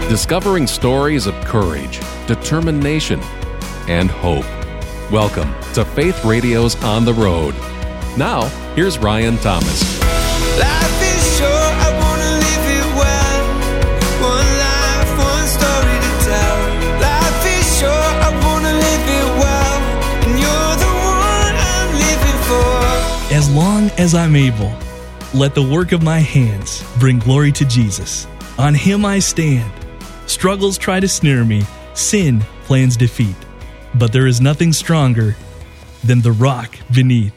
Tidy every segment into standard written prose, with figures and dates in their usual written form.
discovering stories of courage, determination, and hope. Welcome to Faith Radio's On the Road. Now, here's Ryan Thomas. Life is short, I want to live it well. One life, one story to tell. Life is short, I want to live it well. And you're the one I'm living for. As long as I'm able, let the work of my hands bring glory to Jesus. On Him I stand. Struggles try to snare me, sin plans defeat. But there is nothing stronger than the rock beneath.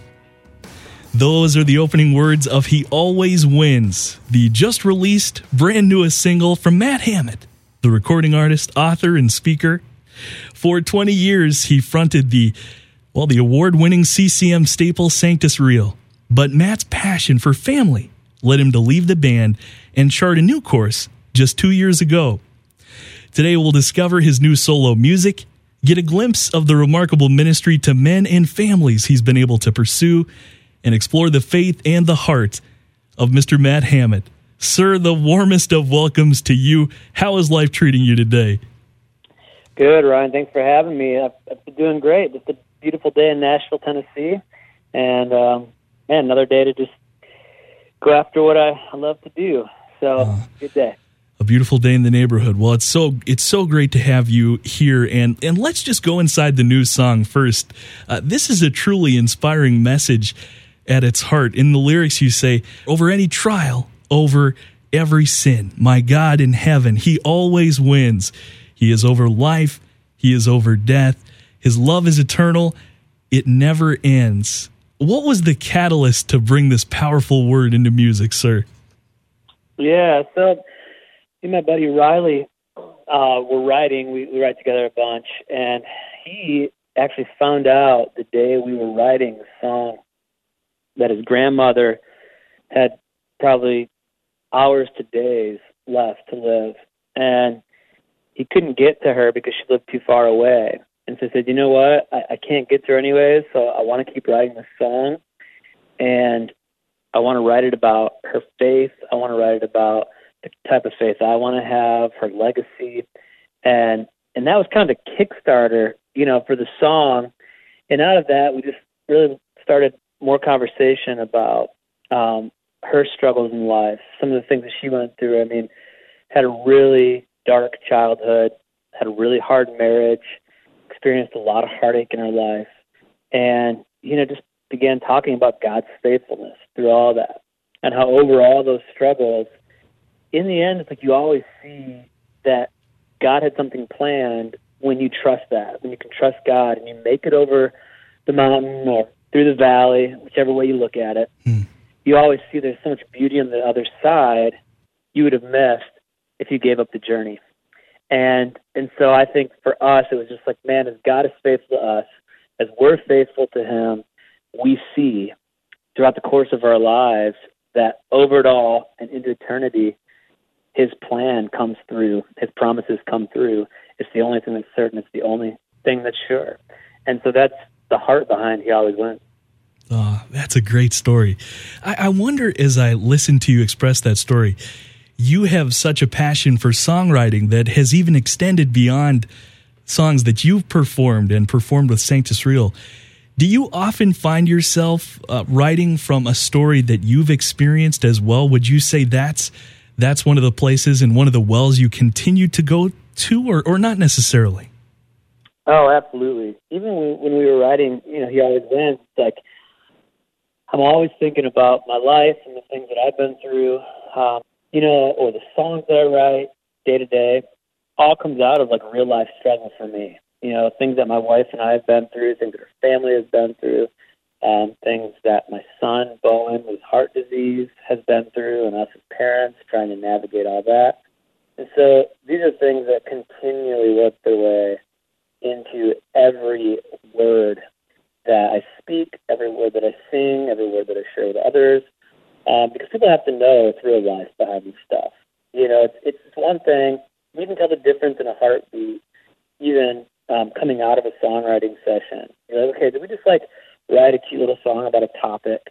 Those are the opening words of He Always Wins, the just released brand newest single from Matt Hammett, the recording artist, author, and speaker. For 20 years, he fronted the award-winning CCM staple Sanctus Real. But Matt's passion for family led him to leave the band and chart a new course just 2 years ago. Today, we'll discover his new solo music, get a glimpse of the remarkable ministry to men and families he's been able to pursue, and explore the faith and the heart of Mr. Matt Hammett. Sir, the warmest of welcomes to you. How is life treating you today? Good, Ryan. Thanks for having me. I've been doing great. Just a beautiful day in Nashville, Tennessee, and another day to just go after what I love to do. So, good day. A beautiful day in the neighborhood. Well, it's so great to have you here, and let's just go inside the new song first. This is a truly inspiring message at its heart. In the lyrics, you say, "Over any trial, over every sin, my God in heaven, He always wins. He is over life. He is over death. His love is eternal. It never ends." What was the catalyst to bring this powerful word into music, sir? Yeah, so me and my buddy Riley were writing. We write together a bunch, and he actually found out the day we were writing the song that his grandmother had probably hours to days left to live, and he couldn't get to her because she lived too far away. And so he said, "You know what? I can't get to her anyways, so I want to keep writing this song, and I want to write it about her faith. I want to write it about the type of faith I want to have, her legacy." And that was kind of the Kickstarter, for the song. And out of that, we just really started more conversation about her struggles in life, some of the things that she went through. I mean, had a really dark childhood, had a really hard marriage, experienced a lot of heartache in her life, and, just began talking about God's faithfulness through all that, and how over all those struggles, in the end, it's like you always see that God had something planned when you trust that, when you can trust God and you make it over the mountain or through the valley, whichever way you look at it. You always see there's so much beauty on the other side you would have missed if you gave up the journey. And so I think for us, it was just like, man, as God is faithful to us, as we're faithful to Him, we see throughout the course of our lives that over it all and into eternity, His plan comes through, His promises come through. It's the only thing that's certain. It's the only thing that's sure. And so that's the heart behind He Always Wins. Oh, that's a great story. I wonder, as I listen to you express that story, you have such a passion for songwriting that has even extended beyond songs that you've performed with Sanctus Real. Do you often find yourself writing from a story that you've experienced as well? Would you say that's one of the places and one of the wells you continue to go to, or not necessarily? Oh, absolutely. Even when we were writing, He Always Wins, it's like I'm always thinking about my life and the things that I've been through, or the songs that I write day to day, all comes out of like real life struggle for me. Things that my wife and I have been through, things that our family has been through, things that my son, Bowen, with heart disease, has been through, and us as parents trying to navigate all that. And so these are things that continually work their way into every word that I speak, every word that I sing, every word that I share with others, because people have to know it's real life behind this stuff. It's one thing, you can tell the difference in a heartbeat, even coming out of a songwriting session. You're like, okay, did we just write a cute little song about a topic,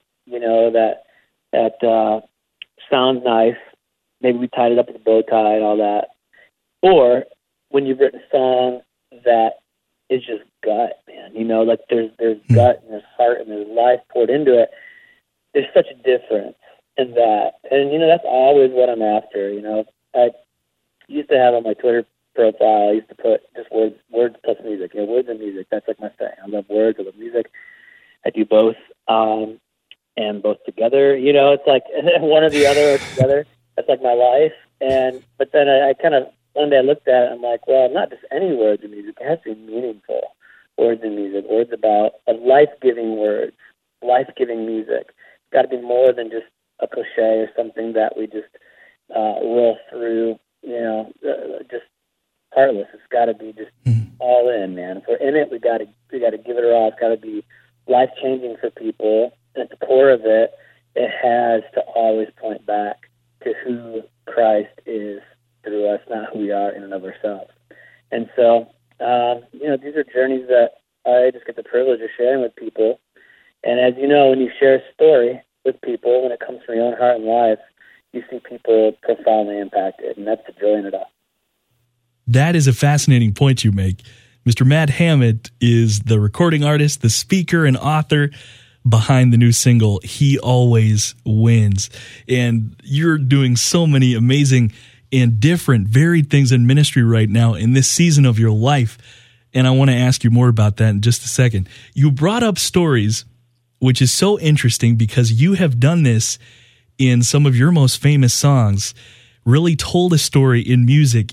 that sounds nice. Maybe we tied it up with a bow tie and all that. or when you've written a song that is just gut, man. You know, like there's gut and there's heart and there's life poured into it. There's such a difference in that. And, you know, that's always what I'm after. You know, I used to have on my Twitter profile, I used to put just words plus music. You know, words and music, that's like my thing. I love words, I love music. I do both, and both together. You know, it's like one or the other or together. That's like my life. But then I kind of, one day I looked at it, I'm like, well, not just any words in music. It has to be meaningful words in music, words about life-giving words, life-giving music. It's got to be more than just a cliche or something that we just roll through, you know, just heartless. It's got to be just all in, man. If we're in it, we got to give it all. It's got to be life-changing for people. And at the core of it, it has to always point back to who Christ is through us, not who we are in and of ourselves. And so, you know, these are journeys that I just get the privilege of sharing with people. And as you know, when you share a story with people, when it comes from your own heart and life, you see people profoundly impacted, and that's the joy in it all. That is a fascinating point you make. Mr. Matt Hammett is the recording artist, the speaker, and author behind the new single, He Always Wins. And you're doing so many amazing and different, varied things in ministry right now in this season of your life. And I want to ask you more about that in just a second. You brought up stories, which is so interesting because you have done this in some of your most famous songs, really told a story in music.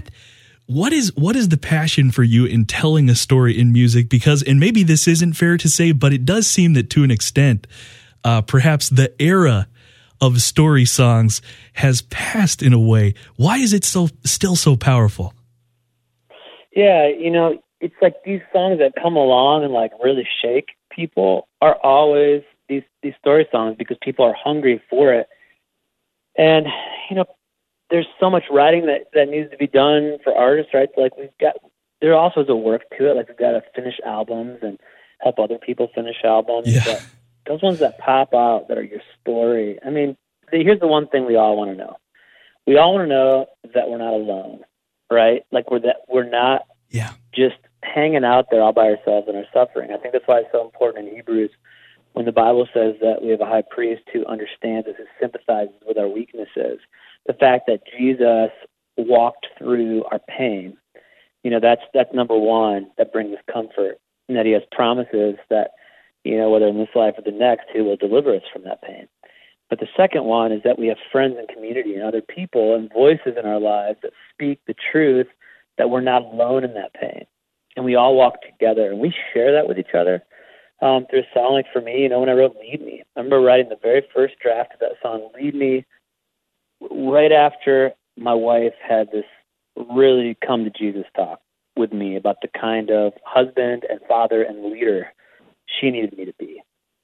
What is the passion for you in telling a story in music? Because, and maybe this isn't fair to say, but it does seem that to an extent, perhaps the era of story songs has passed in a way. Why is it still so powerful? Yeah, you know, it's like these songs that come along and like really shake people are always these story songs because people are hungry for it. And, you know, there's so much writing that needs to be done for artists, right? So like there also is a work to it. Like we've got to finish albums and help other people finish albums. Yeah. But those ones that pop out that are your story. I mean, here's the one thing we all want to know. We all want to know that we're not alone, right? Like we're not just hanging out there all by ourselves in our suffering. I think that's why it's so important in Hebrews when the Bible says that we have a high priest who understands us, who sympathizes with our weaknesses. The fact that Jesus walked through our pain, you know, that's number one, that brings us comfort, and that he has promises that, you know, whether in this life or the next, he will deliver us from that pain. But the second one is that we have friends and community and other people and voices in our lives that speak the truth, that we're not alone in that pain. And we all walk together, and we share that with each other. Through a song, like for me, you know, when I wrote Lead Me, I remember writing the very first draft of that song, Lead Me, right after my wife had this really come to Jesus talk with me about the kind of husband and father and leader she needed me to be.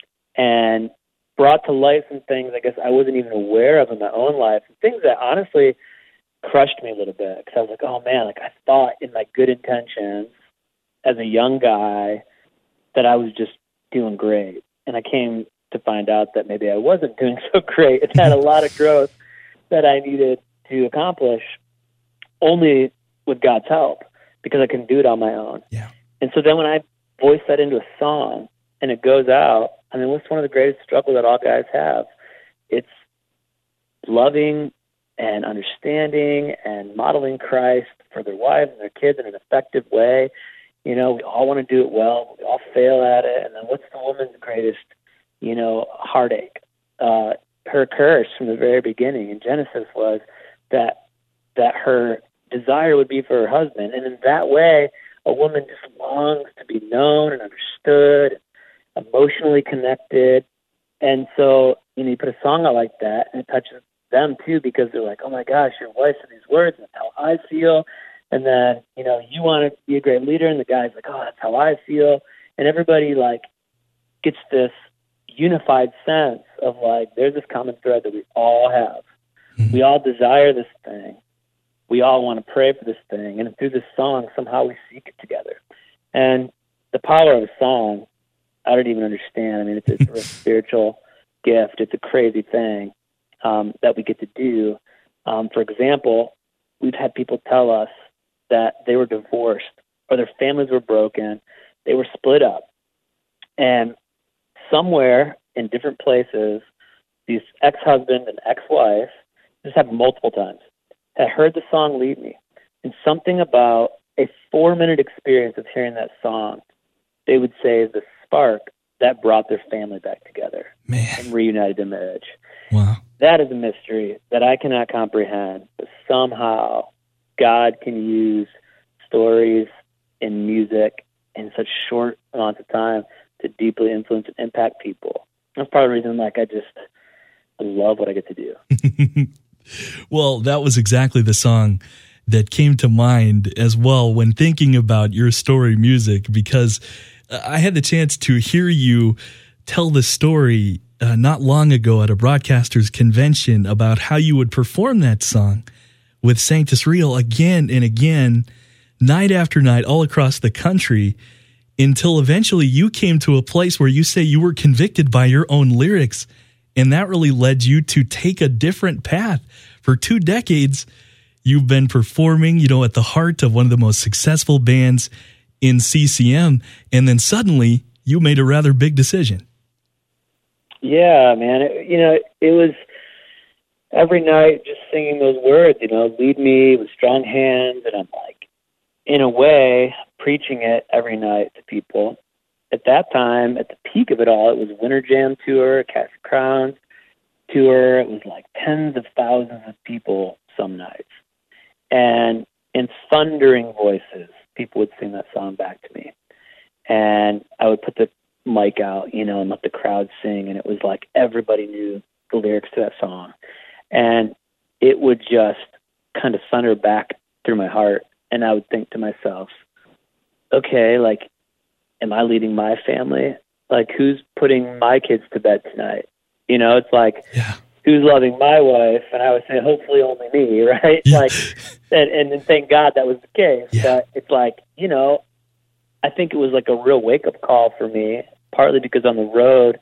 And brought to light some things I guess I wasn't even aware of in my own life, things that honestly crushed me a little bit, because I was like, oh man, like I thought in my good intentions as a young guy that I was just doing great. And I came to find out that maybe I wasn't doing so great. It had a lot of growth that I needed to accomplish only with God's help, because I couldn't do it on my own. Yeah. And so then when I voice that into a song and it goes out, I mean, what's one of the greatest struggles that all guys have? It's loving and understanding and modeling Christ for their wives and their kids in an effective way. You know, we all want to do it well. We all fail at it. And then what's the woman's greatest, you know, heartache? Her curse from the very beginning in Genesis was that her desire would be for her husband. And in that way, a woman just longs to be known and understood, emotionally connected. And so, you know, you put a song out like that, and it touches them too, because they're like, oh my gosh, your wife said these words, and that's how I feel. And then, you know, you want to be a great leader, and the guy's like, oh, that's how I feel. And everybody, like, gets this unified sense of, like, there's this common thread that we all have. Mm-hmm. We all desire this thing. We all want to pray for this thing. And through this song, somehow we seek it together. And the power of a song, I don't even understand. I mean, it's a spiritual gift. It's a crazy thing that we get to do. For example, we've had people tell us that they were divorced or their families were broken, they were split up. And somewhere in different places, these ex-husband and ex-wife, this happened multiple times, had heard the song Lead Me. And something about a 4-minute experience of hearing that song, they would say is the spark that brought their family back together and reunited in marriage. Wow. That is a mystery that I cannot comprehend, but somehow God can use stories and music in such short amounts of time to deeply influence and impact people. That's part of the reason, I love what I get to do. Well, that was exactly the song that came to mind as well when thinking about your story music, because I had the chance to hear you tell the story not long ago at a broadcasters convention about how you would perform that song with Sanctus Real again and again, night after night, all across the country, until eventually you came to a place where you say you were convicted by your own lyrics, and that really led you to take a different path. For 2 decades, you've been performing, at the heart of one of the most successful bands in CCM, and then suddenly you made a rather big decision. Yeah, man. It was every night just singing those words, lead me with strong hands, and I'm in a way, preaching it every night to people. At that time, at the peak of it all, it was Winter Jam Tour, Cast of Crowns Tour. It was tens of thousands of people some nights. And in thundering voices, people would sing that song back to me. And I would put the mic out, and let the crowd sing. And it was everybody knew the lyrics to that song. And it would just kind of thunder back through my heart. And I would think to myself, okay, am I leading my family? Who's putting my kids to bed tonight? It's who's loving my wife? And I would say, hopefully only me, right? Yeah. And thank God that was the case. Yeah. But it's I think it was a real wake-up call for me, partly because on the road,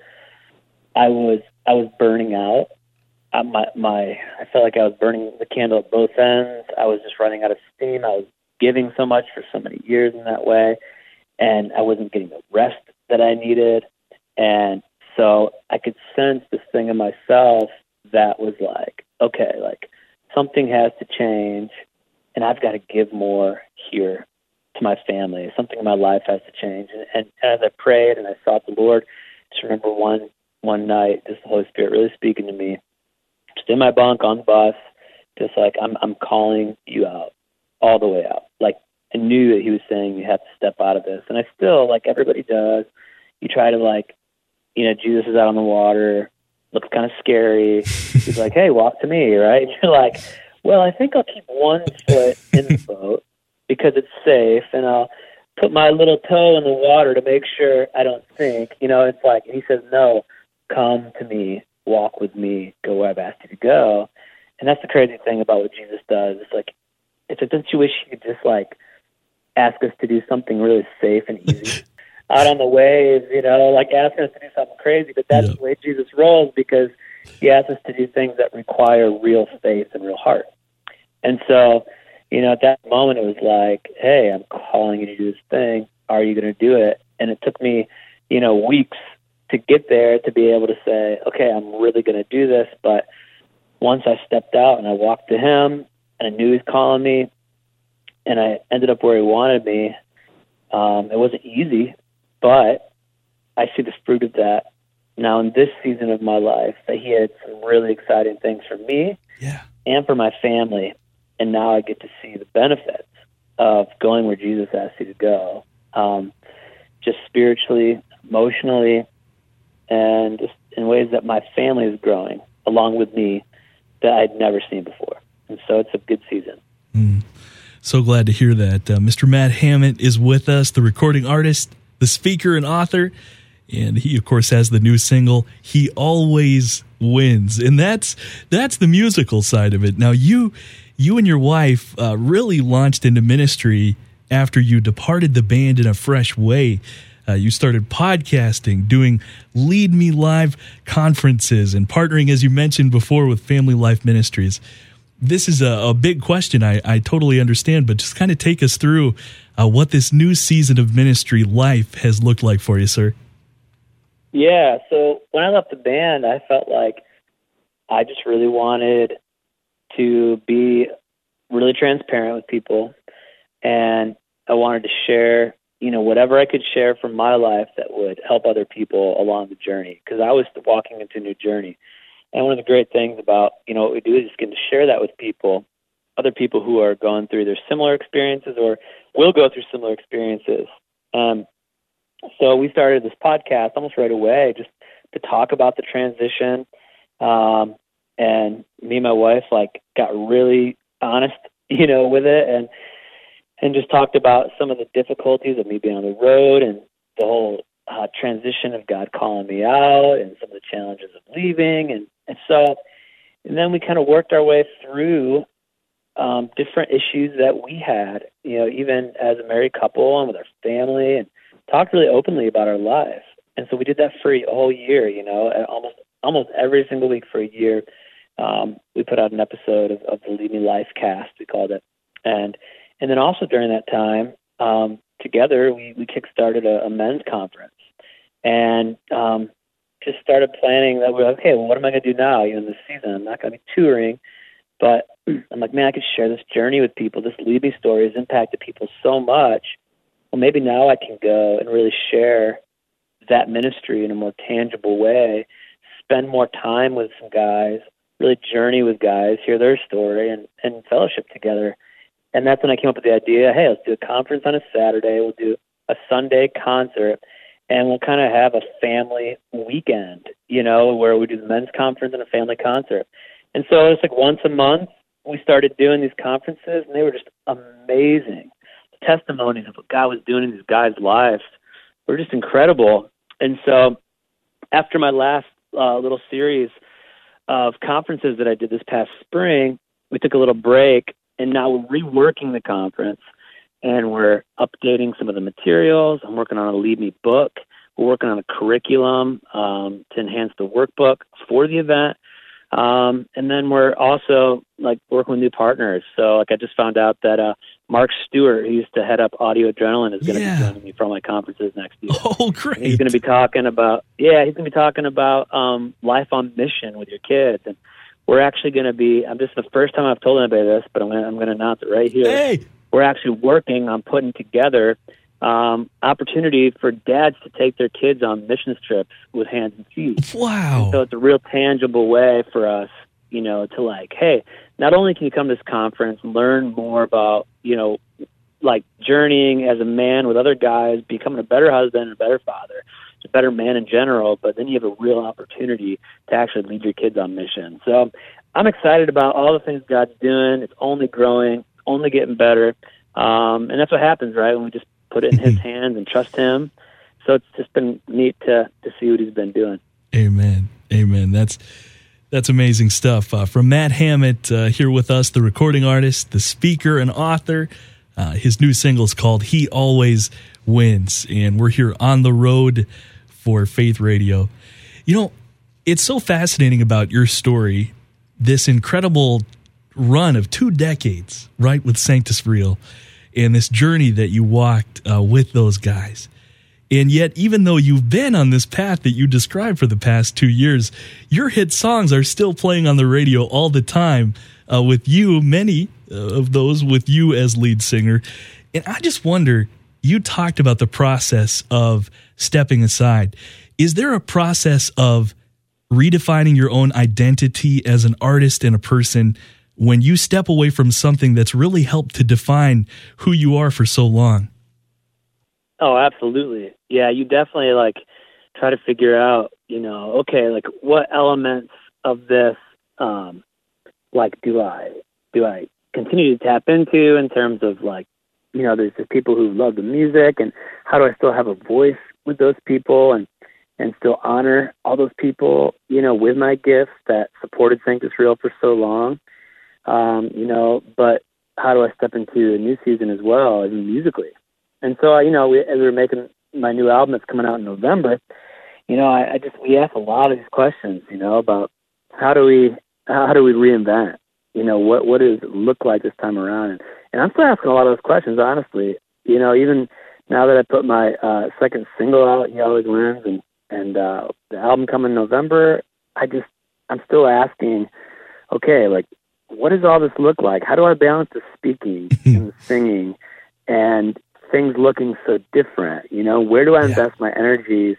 I was burning out. I felt like I was burning the candle at both ends. I was just running out of steam. I was giving so much for so many years in that way, and I wasn't getting the rest that I needed. And so I could sense this thing in myself that was okay, something has to change, and I've got to give more here to my family. Something in my life has to change. And as I prayed and I sought the Lord, I just remember one night, just the Holy Spirit really speaking to me, just in my bunk on the bus, just I'm calling you out, all the way out. I knew that he was saying you have to step out of this. And I still, everybody does, you try to Jesus is out on the water, looks kind of scary. He's hey, walk to me, right? And you're well, I think I'll keep one foot in the boat because it's safe, and I'll put my little toe in the water to make sure I don't sink. It's and he says, no, come to me, walk with me, go where I've asked you to go. And that's the crazy thing about what Jesus does. It's don't you wish you could just ask us to do something really safe and easy out on the waves, asking us to do something crazy, but that's the way Jesus rolls, because he asks us to do things that require real faith and real heart. And so, at that moment it was hey, I'm calling you to do this thing. Are you going to do it? And it took me, weeks to get there to be able to say, okay, I'm really going to do this. But once I stepped out and I walked to him and I knew he was calling me and I ended up where he wanted me, it wasn't easy, but I see the fruit of that now in this season of my life, that he had some really exciting things for me and for my family. And now I get to see the benefits of going where Jesus asked you to go, just spiritually, emotionally, and just in ways that my family is growing along with me that I'd never seen before. And so it's a good season. So glad to hear that. Mr. Matt Hammett is with us, the recording artist, the speaker and author, and he, of course, has the new single, He Always Wins. And that's the musical side of it. Now, you and your wife really launched into ministry after you departed the band in a fresh way. You started podcasting, doing Lead Me Live conferences, and partnering, as you mentioned before, with Family Life Ministries. This is a big question. I totally understand, but just kind of take us through what this new season of ministry life has looked like for you, sir. Yeah, so when I left the band, I felt like I just really wanted to be really transparent with people, and I wanted to share, whatever I could share from my life that would help other people along the journey, because I was walking into a new journey. And one of the great things about, what we do is just get to share that with people, other people who are going through their similar experiences or will go through similar experiences. So we started this podcast almost right away just to talk about the transition. And me and my wife got really honest, with it and just talked about some of the difficulties of me being on the road and the whole transition of God calling me out and some of the challenges of leaving. And then we kind of worked our way through different issues that we had, even as a married couple and with our family, and talked really openly about our life. And so we did that for a whole year, almost every single week for a year. We put out an episode of the Lead Me Life cast, we called it. And then also during that time, together, we kickstarted a men's conference and just started planning that we're like, okay, well, what am I going to do now? In this season, I'm not going to be touring, but I'm like, man, I could share this journey with people. This Lead Me story has impacted people so much. Well, maybe now I can go and really share that ministry in a more tangible way, spend more time with some guys, really journey with guys, hear their story, and fellowship together. And that's when I came up with the idea, hey, let's do a conference on a Saturday, we'll do a Sunday concert, and we'll kind of have a family weekend, where we do the men's conference and a family concert. And so it's once a month, we started doing these conferences, and they were just amazing. The testimonies of what God was doing in these guys' lives were just incredible. And so after my last little series of conferences that I did this past spring, we took a little break, and now we're reworking the conference, and we're updating some of the materials. I'm working on a Lead Me book. We're working on a curriculum to enhance the workbook for the event. And then we're also working with new partners. So I just found out that Mark Stewart, who used to head up Audio Adrenaline, is going to be joining me for my conferences next year. Oh, great! And he's going to be talking about life on mission with your kids. And we're actually going to be. This is the first time I've told anybody this, but I'm going to announce it right here. Hey, we're actually working on putting together opportunity for dads to take their kids on missions trips with Hands and Feet. Wow! And so it's a real tangible way for us, to hey, not only can you come to this conference, learn more about, journeying as a man with other guys, becoming a better husband, a better father, a better man in general, but then you have a real opportunity to actually lead your kids on mission. So I'm excited about all the things God's doing. It's only growing, only getting better. And that's what happens, right, when we just put it in His hands and trust Him. So it's just been neat to see what He's been doing. Amen. That's amazing stuff. From Matt Hammett here with us, the recording artist, the speaker, and author. His new single is called He Always Wins, and we're here on the road for Faith Radio. It's so fascinating about your story, this incredible run of 2 decades, right, with Sanctus Real, and this journey that you walked with those guys. And yet, even though you've been on this path that you described for the past 2 years, your hit songs are still playing on the radio all the time with you, many of those with you as lead singer. And I just wonder, you talked about the process of stepping aside. Is there a process of redefining your own identity as an artist and a person when you step away from something that's really helped to define who you are for so long? Oh, absolutely. Yeah, you definitely try to figure out, okay, what elements of this, do I continue to tap into in terms of there's just people who love the music, and how do I still have a voice with those people and still honor all those people, with my gifts that supported Sanctus Real for so long, but how do I step into a new season as well, musically? And so, as we were making my new album that's coming out in November, we ask a lot of these questions, about how do we reinvent? what does it look like this time around? And I'm still asking a lot of those questions, honestly. Even now that I put my second single out, He Always Wins, and the album coming in November, I'm still asking, okay, like, what does all this look like? How do I balance the speaking and the singing and things looking so different? Where do I invest my energies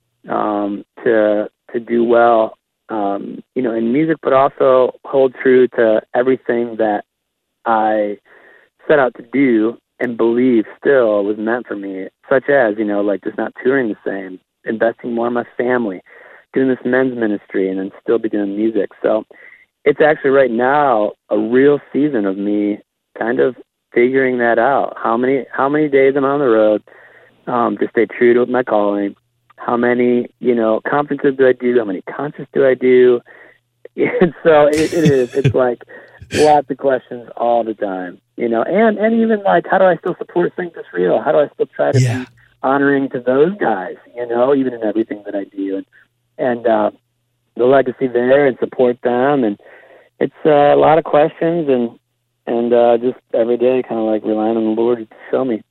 to do well, in music, but also hold true to everything that I set out to do and believe still was meant for me, such as, just not touring the same, investing more in my family, doing this men's ministry, and then still be doing music. So it's actually right now a real season of me kind of figuring that out. How many days I'm on the road to stay true to my calling. How many, conferences do I do? How many concerts do I do? And so it is. It's like lots of questions all the time, and even like, how do I still support Think This Real? How do I still try to be honoring to those guys, even in everything that I do, and the legacy there and support them. And it's a lot of questions and just every day kind of like relying on the Lord to show me.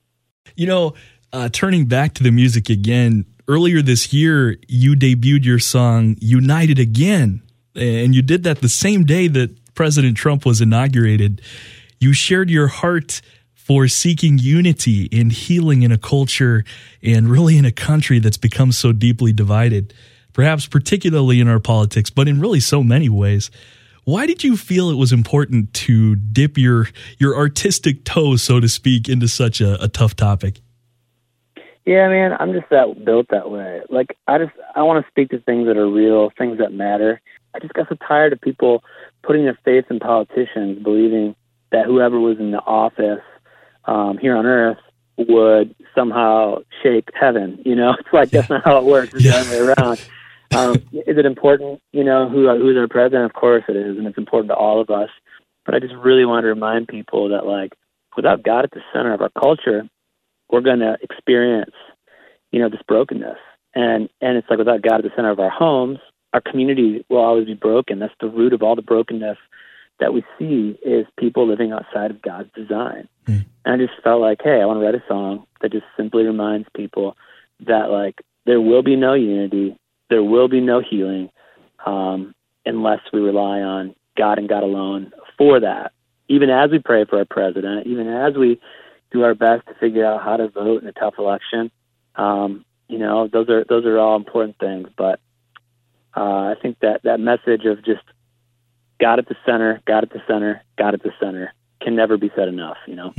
Turning back to the music again, earlier this year, you debuted your song United Again, and you did that the same day that President Trump was inaugurated. You shared your heart for seeking unity and healing in a culture and really in a country that's become so deeply divided, perhaps particularly in our politics, but in really so many ways. Why did you feel it was important to dip your artistic toe, so to speak, into such a tough topic? Yeah, man, I'm just built that way. Like, I want to speak to things that are real, things that matter. I just got so tired of people putting their faith in politicians, believing that whoever was in the office here on earth would somehow shake heaven. It's like, that's not how it works. It's the other way around. Is it important, who's our president? Of course it is, and it's important to all of us. But I just really want to remind people that, like, without God at the center of our culture, we're going to experience, this brokenness. And it's like, without God at the center of our homes, our community will always be broken. That's the root of all the brokenness that we see, is people living outside of God's design. And I just felt like, hey, I want to write a song that just simply reminds people that, like, there will be no unity, there will be no healing unless we rely on God and God alone for that. Even as we pray for our president, even as we do our best to figure out how to vote in a tough election, those are all important things. But I think that message of just God at the center, God at the center, God at the center can never be said enough,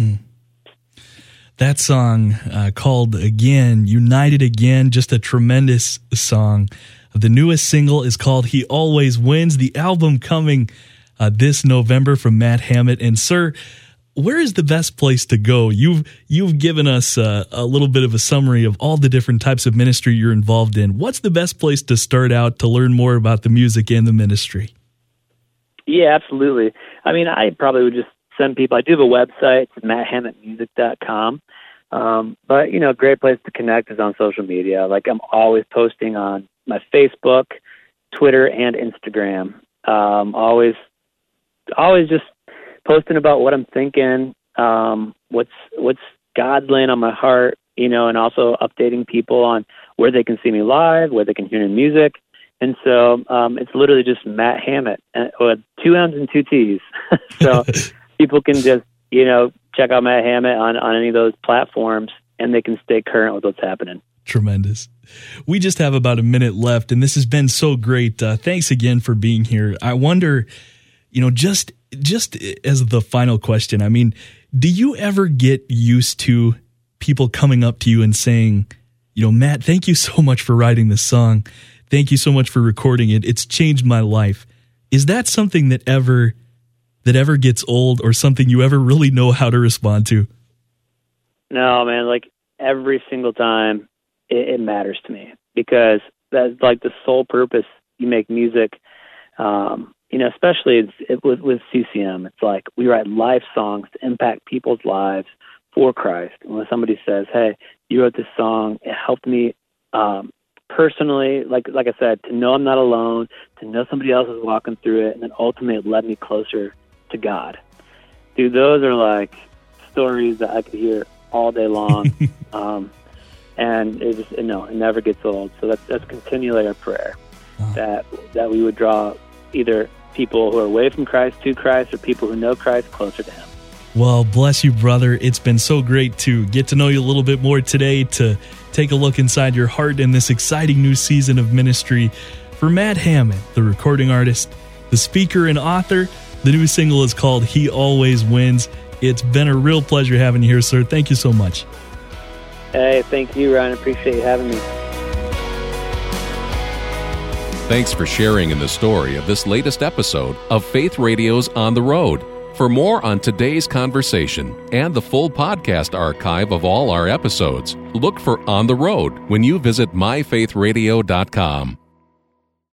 That song called Again, United Again, just a tremendous song. The newest single is called He Always Wins. The album coming this November from Matt Hammett. And sir, where is the best place to go? You've given us a little bit of a summary of all the different types of ministry you're involved in. What's the best place to start out to learn more about the music and the ministry? Yeah, absolutely. I mean, I probably would just send people. I do have a website, it's matthammettmusic.com. But, a great place to connect is on social media. Like, I'm always posting on my Facebook, Twitter, and Instagram. Always just posting about what I'm thinking, what's God laying on my heart, and also updating people on where they can see me live, where they can hear new music. And so it's literally just Matt Hammett, with 2 M's and 2 T's. So people can just, check out Matt Hammett on any of those platforms, and they can stay current with what's happening. Tremendous. We just have about a minute left, and this has been so great. Thanks again for being here. I wonder, just as the final question, I mean, do you ever get used to people coming up to you and saying, Matt, thank you so much for writing this song. Thank you so much for recording it. It's changed my life. Is that something that ever gets old, or something you ever really know how to respond to? No, man, like, every single time it matters to me, because that's like the sole purpose you make music. Especially with CCM, it's like we write life songs to impact people's lives for Christ. And when somebody says, hey, you wrote this song, it helped me personally, like I said, to know I'm not alone, to know somebody else is walking through it, and then ultimately it led me closer to God. Dude, those are like stories that I could hear all day long. And it never gets old. So that's continually our prayer, that we would draw either people who are away from Christ to Christ or people who know Christ closer to him. Well, bless you, brother. It's been so great to get to know you a little bit more today, to take a look inside your heart in this exciting new season of ministry. For Matt Hammond, the recording artist, the speaker and author, the new single is called He Always Wins. It's been a real pleasure having you here, sir. Thank you so much. Hey, thank you, Ryan. I appreciate you having me. Thanks for sharing in the story of this latest episode of Faith Radio's On the Road. For more on today's conversation and the full podcast archive of all our episodes, look for On the Road when you visit myfaithradio.com.